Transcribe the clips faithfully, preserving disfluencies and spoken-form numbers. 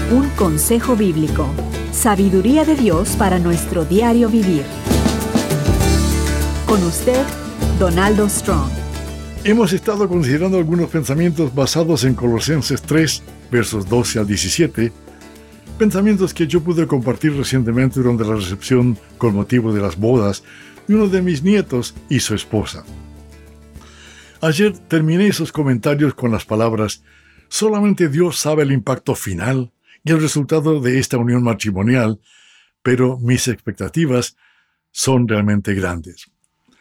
Un consejo bíblico. Sabiduría de Dios para nuestro diario vivir. Con usted, Donaldo Strong. Hemos estado considerando algunos pensamientos basados en Colosenses tres, versos doce al diecisiete, pensamientos que yo pude compartir recientemente durante la recepción con motivo de las bodas de uno de mis nietos y su esposa. Ayer terminé esos comentarios con las palabras: solamente Dios sabe el impacto final y el resultado de esta unión matrimonial, pero mis expectativas son realmente grandes.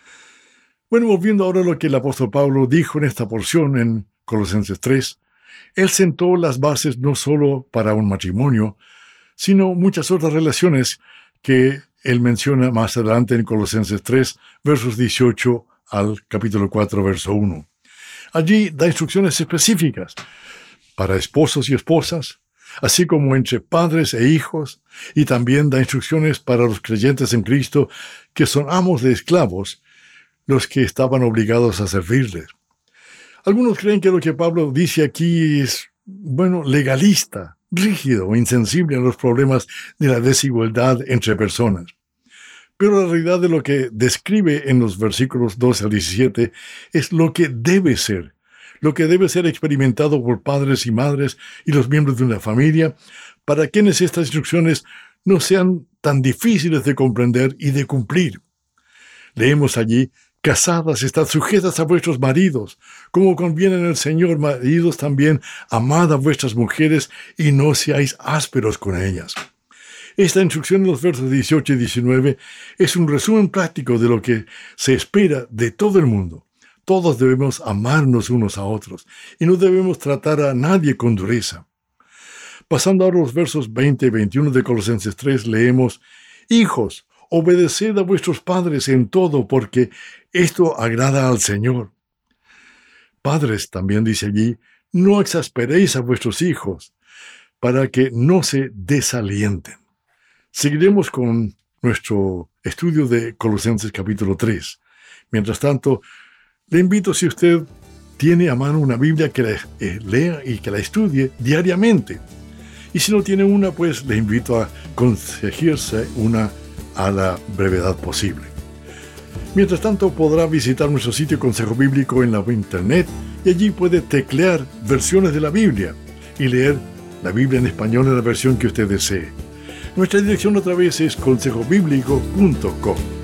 Bueno, volviendo ahora a lo que el apóstol Pablo dijo en esta porción en Colosenses tres, él sentó las bases no solo para un matrimonio, sino muchas otras relaciones que él menciona más adelante en Colosenses tres, versos dieciocho al capítulo cuatro, verso uno. Allí da instrucciones específicas para esposos y esposas, así como entre padres e hijos, y también da instrucciones para los creyentes en Cristo que son amos de esclavos, los que estaban obligados a servirles. Algunos creen que lo que Pablo dice aquí es, bueno, legalista, rígido o insensible a los problemas de la desigualdad entre personas. Pero la realidad de lo que describe en los versículos doce al diecisiete es lo que debe ser, lo que debe ser experimentado por padres y madres y los miembros de una familia, para quienes estas instrucciones no sean tan difíciles de comprender y de cumplir. Leemos allí: casadas, estad sujetas a vuestros maridos, como conviene en el Señor. Maridos también, amad a vuestras mujeres y no seáis ásperos con ellas. Esta instrucción en los versos dieciocho y diecinueve es un resumen práctico de lo que se espera de todo el mundo. Todos debemos amarnos unos a otros y no debemos tratar a nadie con dureza. Pasando ahora a los versos veinte y veintiuno de Colosenses tres, leemos: hijos, obedeced a vuestros padres en todo, porque esto agrada al Señor. Padres, también dice allí, no exasperéis a vuestros hijos, para que no se desalienten. Seguiremos con nuestro estudio de Colosenses capítulo tres. Mientras tanto, le invito, si usted tiene a mano una Biblia, que la eh, lea y que la estudie diariamente. Y si no tiene una, pues le invito a conseguirse una a la brevedad posible. Mientras tanto, podrá visitar nuestro sitio Consejo Bíblico en la internet y allí puede teclear versiones de la Biblia y leer la Biblia en español en la versión que usted desee. Nuestra dirección otra vez es consejo bíblico punto com.